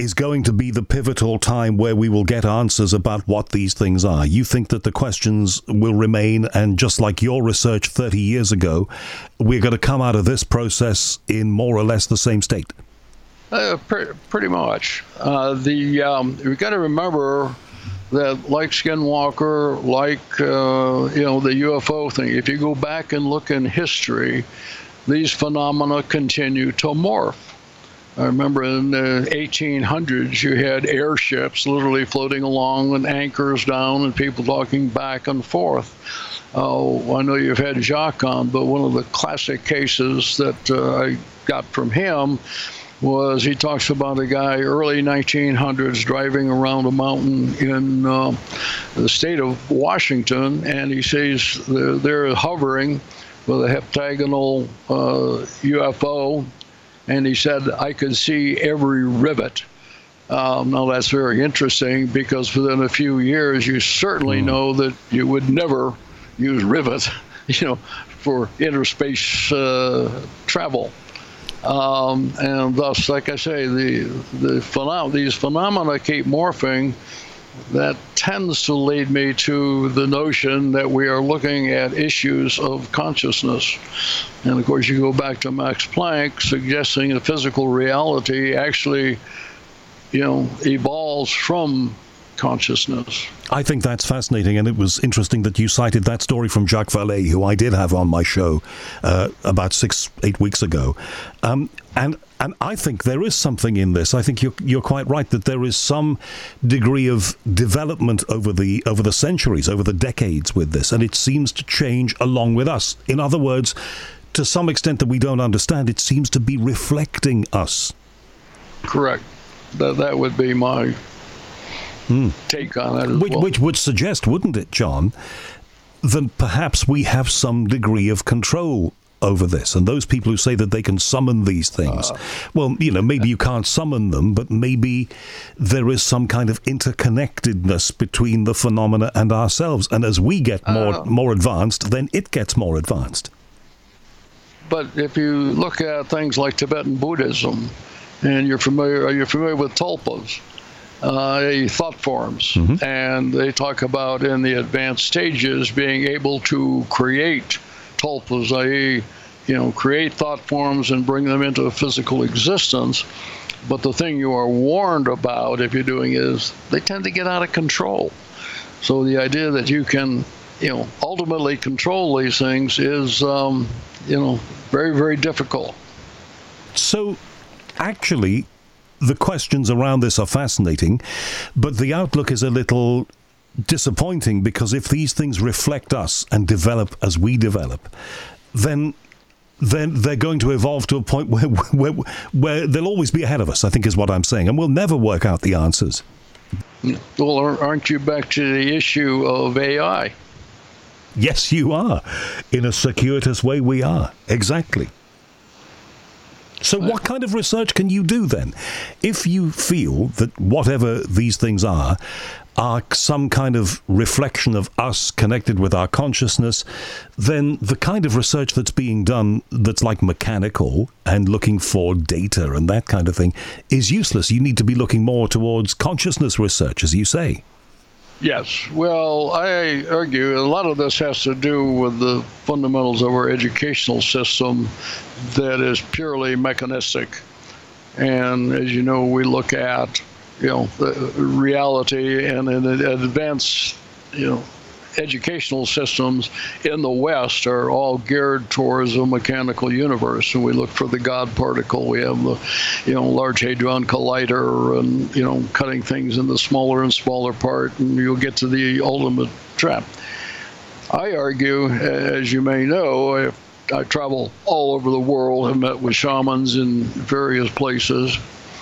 is going to be the pivotal time where we will get answers about what these things are. You think that the questions will remain, and just like your research thirty years ago, we're going to come out of this process in more or less the same state? Uh, pre- pretty much. Uh, the um, we've got to remember that, like Skinwalker, like uh, you know the U F O thing, if you go back and look in history, these phenomena continue to morph. I remember in the eighteen hundreds, you had airships literally floating along with anchors down and people talking back and forth. Uh, I know you've had Jacques on, but one of the classic cases that uh, I got from him was he talks about a guy early nineteen hundreds driving around a mountain in uh, the state of Washington, and he says they're, they're hovering with a heptagonal uh, U F O, and he said, I could see every rivet. Um, now that's very interesting, because within a few years you certainly mm. know that you would never use rivet, you know, for interspace uh, travel. Um, and thus, like I say, the the phenom- these phenomena keep morphing. That tends to lead me to the notion that we are looking at issues of consciousness. And of course, you go back to Max Planck suggesting that physical reality actually, you know, evolves from consciousness. I think that's fascinating, and it was interesting that you cited that story from Jacques Vallée, who I did have on my show uh, about six, eight weeks ago. Um, and and I think there is something in this. I think you're you're quite right that there is some degree of development over the over the centuries, over the decades with this, and it seems to change along with us. In other words, to some extent that we don't understand, it seems to be reflecting us. Correct. That that would be my Mm. take on it as which, well. Which would suggest, wouldn't it, John, that perhaps we have some degree of control over this. And those people who say that they can summon these things, uh, well, you know, maybe you can't summon them, but maybe there is some kind of interconnectedness between the phenomena and ourselves. And as we get more uh, more advanced, then it gets more advanced. But if you look at things like Tibetan Buddhism, and you're familiar, are you familiar with tulpas? Uh, thought forms, mm-hmm. and they talk about in the advanced stages being able to create tulpas, that is, you know, create thought forms and bring them into physical existence. But the thing you are warned about if you're doing is they tend to get out of control. So the idea that you can, you know, ultimately control these things is, um, you know, very, very difficult. So, actually, the questions around this are fascinating, but the outlook is a little disappointing, because if these things reflect us and develop as we develop, then then they're going to evolve to a point where, where where they'll always be ahead of us, I think is what I'm saying, and we'll never work out the answers. Well, aren't you back to the issue of A I? Yes, you are. In a circuitous way, we are. Exactly. So what kind of research can you do then? If you feel that whatever these things are, are some kind of reflection of us connected with our consciousness, then the kind of research that's being done that's like mechanical and looking for data and that kind of thing is useless. You need to be looking more towards consciousness research, as you say. Yes. Well, I argue a lot of this has to do with the fundamentals of our educational system that is purely mechanistic. And as you know, we look at, you know, the reality, and in advanced, you know, educational systems in the West are all geared towards a mechanical universe. And we look for the God particle. We have the, you know, Large Hadron Collider, and, you know, cutting things into smaller and smaller part, and you'll get to the ultimate trap. I argue, as you may know, I, I travel all over the world, have met with shamans in various places.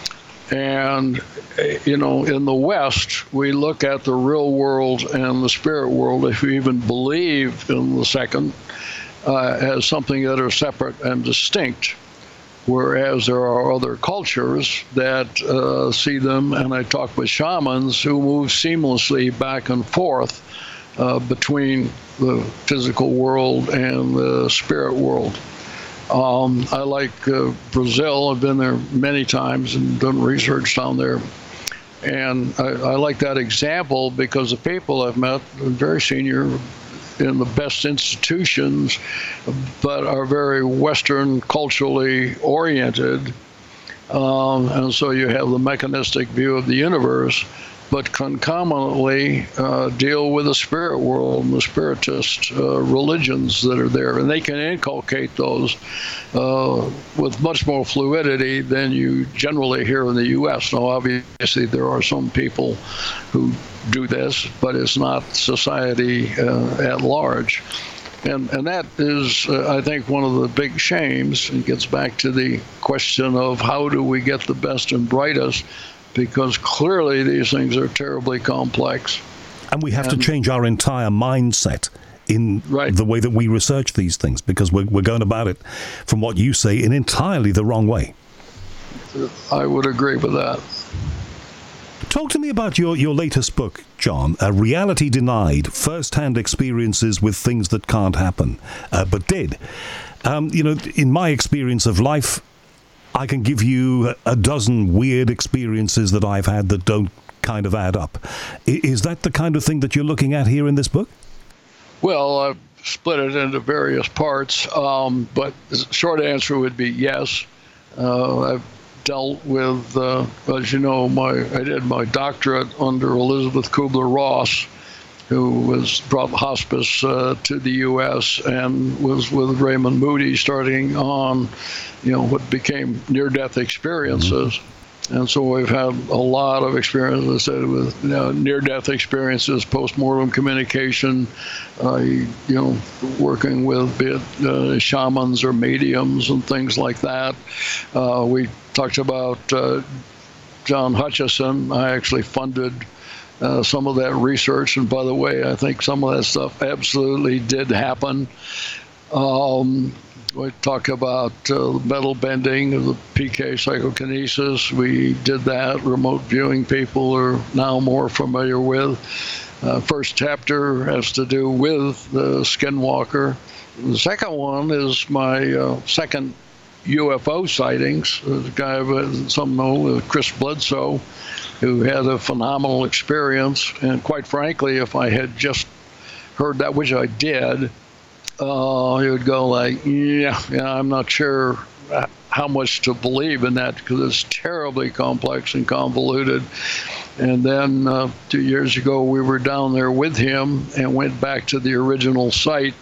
And, you know, in the West, we look at the real world and the spirit world, if you even believe in the second, uh, as something that are separate and distinct. Whereas there are other cultures that uh, see them, and I talk with shamans who move seamlessly back and forth uh, between the physical world and the spirit world. Um, I like uh, Brazil. I've been there many times and done research down there. And I, I like that example because the people I've met are very senior in the best institutions, but are very Western culturally oriented. Um, and so you have the mechanistic view of the universe, but concomitantly uh, deal with the spirit world and the spiritist uh, religions that are there. And they can inculcate those uh, with much more fluidity than you generally hear in the U S. Now, obviously, there are some people who do this, but it's not society uh, at large. And, and that is, uh, I think, one of the big shames. It gets back to the question of how do we get the best and brightest, because clearly these things are terribly complex. And we have and, to change our entire mindset in right. the way that we research these things, because we're, we're going about it, from what you say, in entirely the wrong way. I would agree with that. Talk to me about your, your latest book, John, uh, Reality Denied, First-Hand Experiences with Things That Can't Happen, uh, but Did. Um, you know, in my experience of life, I can give you a dozen weird experiences that I've had that don't kind of add up. Is that the kind of thing that you're looking at here in this book? Well, I've split it into various parts, um, but the short answer would be yes. Uh, I've dealt with, uh, as you know, my I did my doctorate under Elizabeth Kubler-Ross, who was brought hospice uh, to the U S and was with Raymond Moody starting on, you know, what became near-death experiences. Mm-hmm. And so we've had a lot of experience, as I said, with you know, near-death experiences, post-mortem communication, uh, you know, working with be it, uh, shamans or mediums and things like that. Uh, we talked about uh, John Hutchison. I actually funded Uh, some of that research, and by the way, I think some of that stuff absolutely did happen. Um, we talk about uh, metal bending, the P K psychokinesis. We did that. Remote viewing people are now more familiar with. Uh, first chapter has to do with the Skinwalker. The second one is my uh, second U F O sightings. There's a guy, some know, Chris Bledsoe, who had a phenomenal experience. And quite frankly, if I had just heard that, which I did, uh, he would go like, yeah, yeah, I'm not sure how much to believe in that, because it's terribly complex and convoluted. And then uh, two years ago, we were down there with him and went back to the original site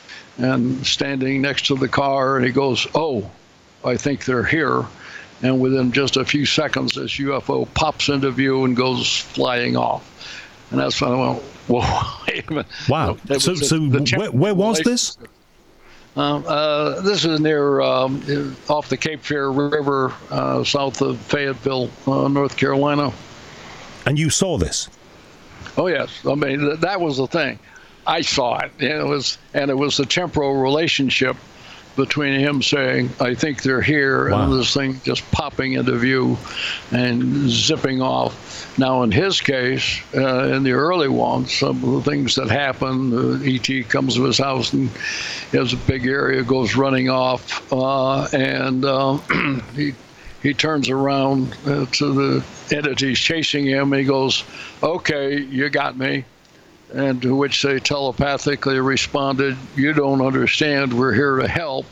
and standing next to the car, and he goes, oh, I think they're here. And within just a few seconds, this U F O pops into view and goes flying off. And that's when I went, whoa, wait a minute. Wow. No, so the, so the where, where was this? Uh, uh, this is near, um, off the Cape Fear River, uh, south of Fayetteville, uh, North Carolina. And you saw this? Oh, yes. I mean, th- that was the thing. I saw it. And it was, and it was the temporal relationship between him saying, I think they're here, wow. and this thing just popping into view and zipping off. Now, in his case, uh, in the early ones, some of the things that happen, uh, E T comes to his house and he has a big area, goes running off, uh, and uh, he he turns around uh, to the entities chasing him, and he goes, okay, you got me. And to which they telepathically responded, you don't understand, we're here to help.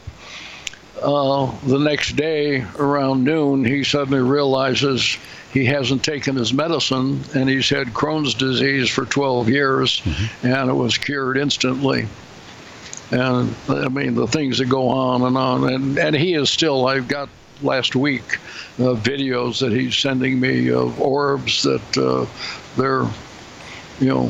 Uh, the next day, around noon, he suddenly realizes he hasn't taken his medicine, and he's had Crohn's disease for twelve years, mm-hmm. and it was cured instantly. And, I mean, the things that go on and on. And, and he is still, I've got last week uh, videos that he's sending me of orbs that uh, they're, you know,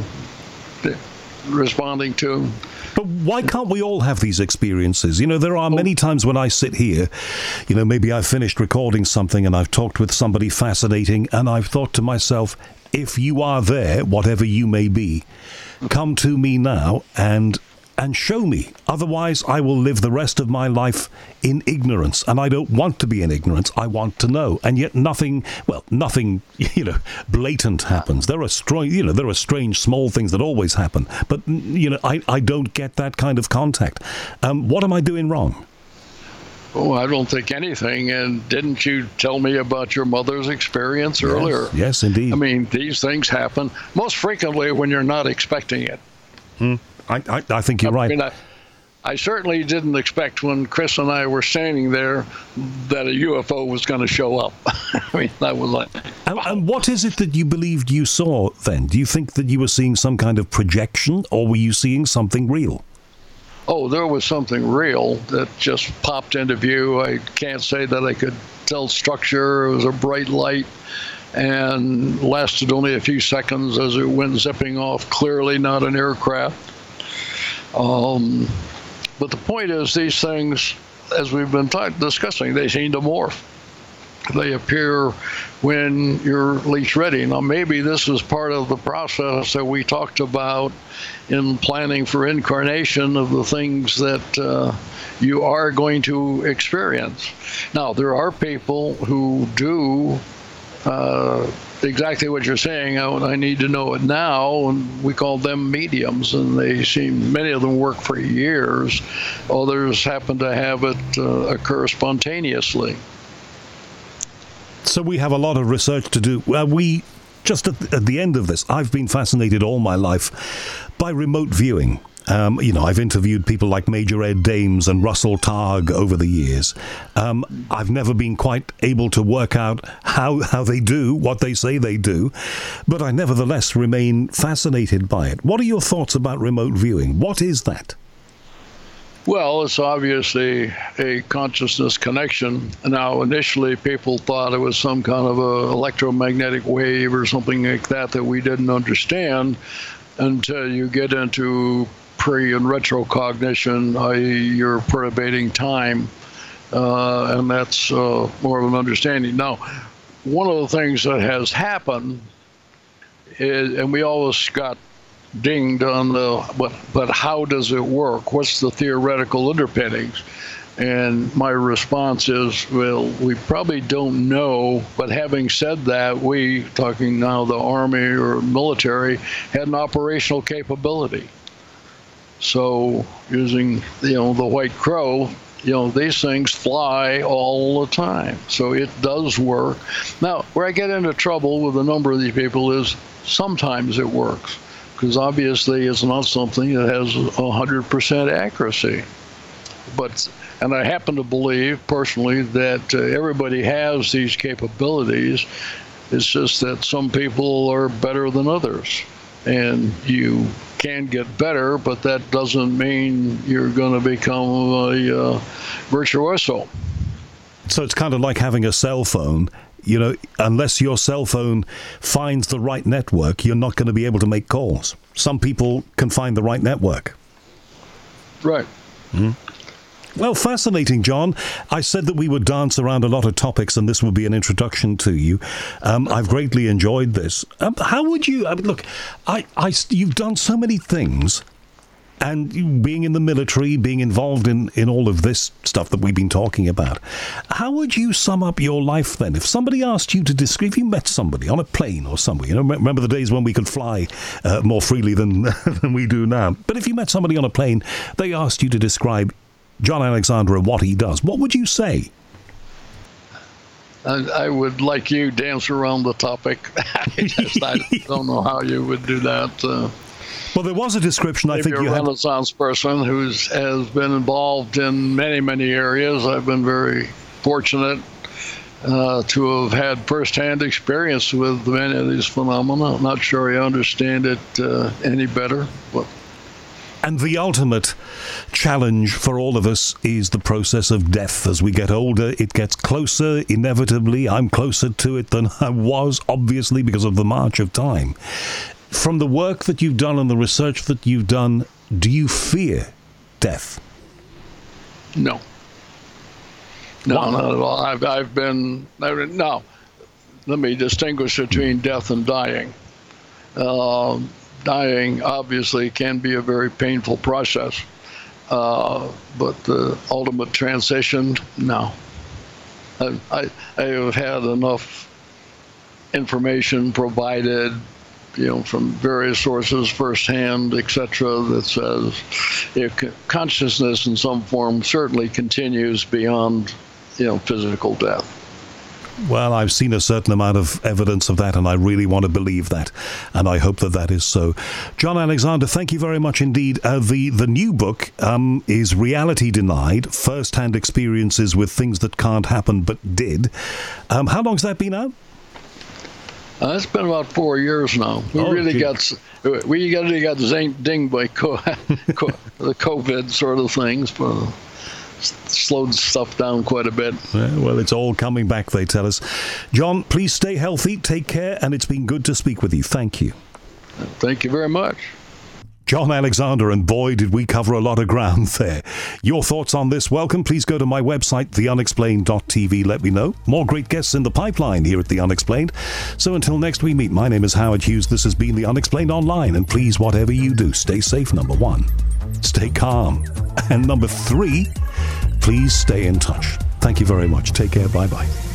responding to. But why can't we all have these experiences? You know, there are many times when I sit here, you know, maybe I've finished recording something and I've talked with somebody fascinating, and I've thought to myself, if you are there, whatever you may be, come to me now and and show me. Otherwise, I will live the rest of my life in ignorance. And I don't want to be in ignorance. I want to know. And yet nothing, well, nothing, you know, blatant happens. There are strange, you know, there are strange small things that always happen. But, you know, I, I don't get that kind of contact. Um, what am I doing wrong? Oh, I don't think anything. And didn't you tell me about your mother's experience yes, earlier? Yes, indeed. I mean, these things happen most frequently when you're not expecting it. Hmm. I, I, I think you're I right. Mean, I, I certainly didn't expect when Chris and I were standing there that a U F O was going to show up. I mean, that was like... And, and what is it that you believed you saw then? Do you think that you were seeing some kind of projection, or were you seeing something real? Oh, there was something real that just popped into view. I can't say that I could tell structure. It was a bright light and lasted only a few seconds as it went zipping off. Clearly not an aircraft. Um... But the point is, these things, as we've been talk- discussing, they seem to morph. They appear when you're least ready. Now, maybe this is part of the process that we talked about in planning for incarnation of the things that uh, you are going to experience. Now, there are people who do uh, exactly what you're saying. I, I need to know it now, and we call them mediums, and they seem, many of them work for years. Others happen to have it uh, occur spontaneously. So we have a lot of research to do. Uh, we, just at the, at the end of this, I've been fascinated all my life by remote viewing. Um, you know, I've interviewed people like Major Ed Dames and Russell Targ over the years. Um, I've never been quite able to work out how, how they do what they say they do, but I nevertheless remain fascinated by it. What are your thoughts about remote viewing? What is that? Well, it's obviously a consciousness connection. Now, initially, people thought it was some kind of a electromagnetic wave or something like that that we didn't understand until you get into pre and retrocognition, that is you're perturbating time, uh, and that's uh, more of an understanding. Now, one of the things that has happened is, and we always got dinged on the, but, but how does it work? What's the theoretical underpinnings? And my response is, well, we probably don't know, but having said that, we, talking now the Army or military, had an operational capability. So using, you know, the White Crow, you know, these things fly all the time. So it does work. Now, where I get into trouble with a number of these people is sometimes it works, because obviously it's not something that has one hundred percent accuracy. But, and I happen to believe personally that uh, everybody has these capabilities. It's just that some people are better than others. And you can get better, but that doesn't mean you're going to become a uh, virtuoso. So it's kind of like having a cell phone. You know, unless your cell phone finds the right network, you're not going to be able to make calls. Some people can find the right network. Right. Mm-hmm. Well, fascinating, John. I said that we would dance around a lot of topics, and this would be an introduction to you. Um, I've greatly enjoyed this. Um, how would you... I mean, look, I, I, you've done so many things, and being in the military, being involved in, in all of this stuff that we've been talking about, how would you sum up your life then? If somebody asked you to describe... If you met somebody on a plane or somewhere, you know, remember the days when we could fly uh, more freely than, than we do now. But if you met somebody on a plane, they asked you to describe John Alexander and what he does, what would you say? I, I would, like you, dance around the topic. I, just, I don't know how you would do that. Uh, well, there was a description, I think you're you a had... Renaissance person who has been involved in many, many areas. I've been very fortunate uh, to have had firsthand experience with many of these phenomena. I'm not sure I understand it uh, any better, but... And the ultimate challenge for all of us is the process of death. As we get older, it gets closer, inevitably. I'm closer to it than I was, obviously, because of the march of time. From the work that you've done and the research that you've done, do you fear death? No. No, What? not at all. I've, I've been... No. Let me distinguish between death and dying. Um... Dying, obviously, can be a very painful process, uh, but the ultimate transition, no. I, I, I have had enough information provided you know, from various sources, firsthand, et cetera, that says if consciousness in some form certainly continues beyond, you know, physical death. Well, I've seen a certain amount of evidence of that, and I really want to believe that, and I hope that that is so. John Alexander, thank you very much indeed. Uh, the, the new book um, is Reality Denied, First-Hand Experiences with Things That Can't Happen But Did. Um, how long's that been out? Uh, it's been about four years now. We oh, really gee. got we got got dinged by co- co- the COVID sort of things, but slowed stuff down quite a bit. Yeah, well, it's all coming back, they tell us. John, please stay healthy, take care, and it's been good to speak with you. Thank you. Thank you very much. John Alexander, and boy, did we cover a lot of ground there. Your thoughts on this? Welcome. Please go to my website, the unexplained dot t v. Let me know. More great guests in the pipeline here at The Unexplained. So until next we meet, my name is Howard Hughes. This has been The Unexplained Online, and please, whatever you do, stay safe, number one. Stay calm. And number three, please stay in touch. Thank you very much. Take care. Bye-bye.